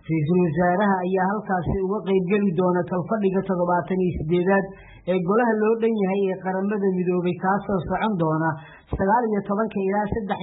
ra'iisul wasaaraha ayaa halkaasi uga qayb gali doona talfadhiga 78aad ee golaha loo dhan yahay ee qaramada midoobay kaasoo socon doona 19 ilaa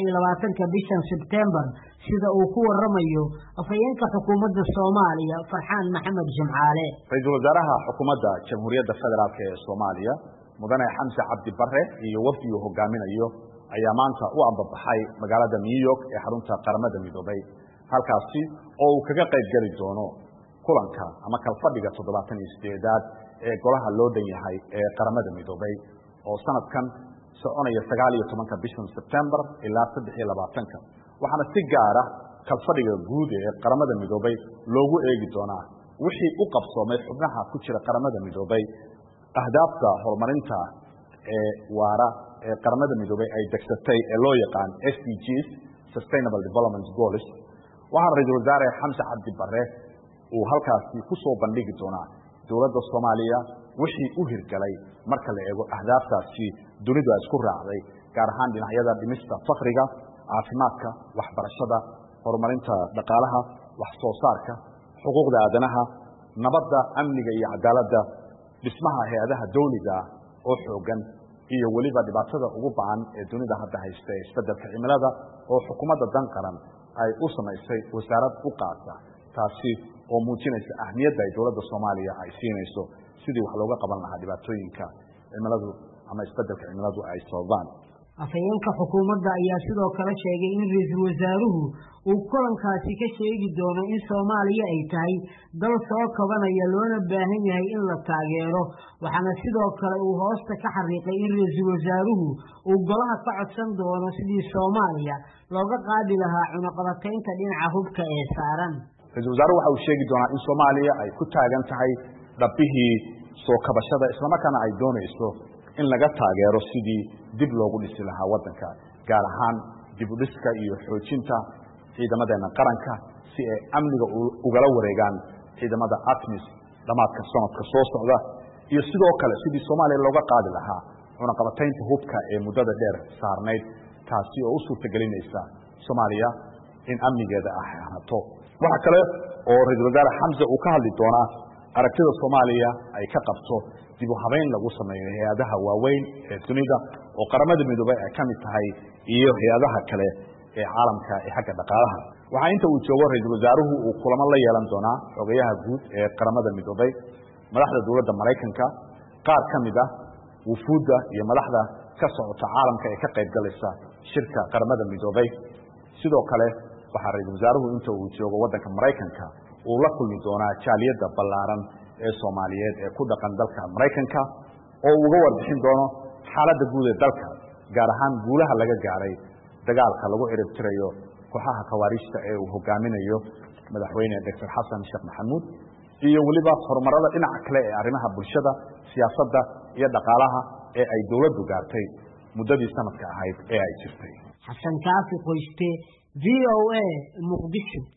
23 bishan September sida uu ku waramayo afhayeenka xukuumadda Soomaaliya Farxaan Maxamed Jimcaale. ra'iisul wasaaraha xukuumadda Jamhuuriyadda Federaalka ee Soomaaliya mudane Xamse Cabdi Barre iyo wafdi uu hogaaminayo ayaa maanta u ambabaxay magaalada New York ee xarunta qaramada midoobay halkaasi oo uu kaga qayb gali doono kulanka ama kalfadhiga 78aad ee golaha loo dhan yahay ee qaramada midoobay oo sanadkan soconaya 19 bishan September ilaa 23 waxaana si gaar ah kalfadhiga guud ee qaramada midoobay loogu eegi doonaa wixii u qabsoomay xubnaha ku jira qaramada midoobay ahdaafta horumarinta ee waara ee qaramada midoobay ay degsatay ee loo yaqaan SDGs Sustainable Development Goals waxaa ra'iisul wasaare Xamse Cabdi Barre uu halkaasi ku soo bandhigi doonaa dawladda Soomaaliya wixii u hirgalay marka la eego ahdaaftaasi dunidu ay isku raacday gaar ahaan dhinacyada dhimista faqriga caafimaadka waxbarashada horumarinta dhaqaalaha wax soo saarka xuquuqda aadanaha nabadda amniga iyo cadaaladda dhismaha hay'adaha dawliga oo xoogan iyo waliba dhibaatada ugu baahan ee dunida hadda haysta isbeddelka cimilada oo xukuumadda dan qaran ay u samaysay wasaarad u qaata taasi oo muujinaysa ahmiyadda ay dawladda Soomaaliya ay siinayso sidii wax looga qaban lahaa dhibaatooyinka cimiladu ama isbeddelka cimiladu ay sababaan. afhayeenka xukuumadda ayaa sidoo kale sheegay in ra'iisul wasaaruhu uu kulankaasi ka sheegi doono in Soomaaliya ay tahay dal soo kabanaya loona baahan yahay in la taageero waxaana sidoo kale uu hoosta ka xariiqay in ra'iisul wasaaruhu uu golaha ka codsan doono sidii Soomaaliya looga qaadi lahaa cunaqabataynta dhinaca hubka ee saaran. ra'iisul wasaaruhu waxa uu sheegi doonaa in Soomaaliya ay ku taagan tahay dhabbihii soo kabashada isla markaana ay doonayso in laga taageero sidii dib loogu dhisi lahaa waddanka gaar ahaan dib u dhiska iyo xoojinta ciidamadeena qaranka si ay amniga ugala wareegaan ciidamada ATMIS dhamaadka sanadka soo socda iyo sidoo kale sidii Soomaaliya looga qaadi lahaa cunaqabataynta hubka ee muddada dheer saarnayd taasi oo u suurtagelinaysa Soomaaliya in amnigeeda ay ahaato. waxa kale oo ra'iisul wasaare Xamse uu ka hadli doonaa aragtida Soomaaliya ay ka qabto dib u habeyn lagu sameeyo hay'adaha waaweyn ee dunida oo qaramada midoobay ay kamid tahay iyo hay'adaha kale ee caalamka ee xagga dhaqaalaha. waxa inta uu joogo ra'iisul wasaaruhu uu kulamo la yeelan doonaa xogayaha guud ee qaramada midoobay madaxda dawladda Mareykanka qaar kamid ah wufuudda iyo madaxda ka socota caalamka ee ka qayb galaysa shirka qaramada midoobay. sidoo kale waxa ra'iisul wasaaruhu inta uu joogo waddanka Mareykanka uu la kulmi doonaa jaaliyadda ballaaran ee Soomaaliyeed ee ku dhaqan dalka Mareykanka oo uga warbixin doono xaaladda guud ee dalka gaar ahaan guulaha laga gaaray dagaalka lagu cirib tirayo kooxaha khawaarijta ee uu hogaaminayo madaxweyne Dr. Xasan Sheekh Maxamuud iyo waliba horumarada dhinaca kale ee arrimaha bulshada siyaasadda iyo dhaqaalaha ee ay dawladdu gaartay muddadii sanadka ahayd ee ay jirtay. Xasan Kaafi Qoyste VOA Muqdisho.